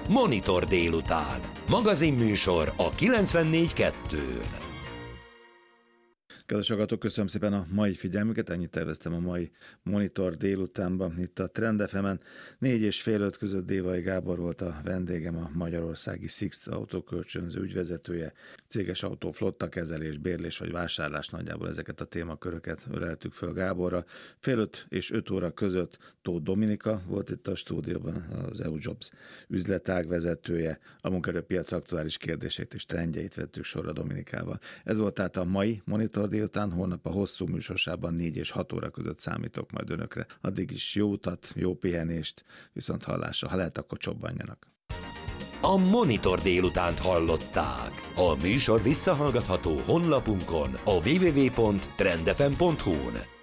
Monitor délután. Magazinműsor a 94.2-n. Kedves hallgatók, köszönöm szépen a mai figyelmüket, ennyit terveztem a mai Monitor délutánban itt a Trend FM-en. 4 és fél 5 között Dévai Gábor volt a vendégem, a magyarországi Sixt autókölcsönző ügyvezetője. Céges autó, flotta kezelés, bérlés vagy vásárlás, nagyjából ezeket a témaköröket öleltük föl Gáborra. Fél 5 és 5 óra között Tóth Dominika volt itt a stúdióban, az EU Jobs üzletág vezetője. A munkaerőpiac aktuális kérdéseit és trendjeit vettük sorra Dominikával. Ez volt tehát a mai Monitor délután, holnap a hosszú műsorsában 4 és 6 óra között számítok majd önökre. Addig is jó utat, jó pihenést, viszont hallásra. Ha lehet, akkor csobbanjanak. A Monitor délutánt hallották. A műsor visszahallgatható honlapunkon, a www.trendfm.hu-n.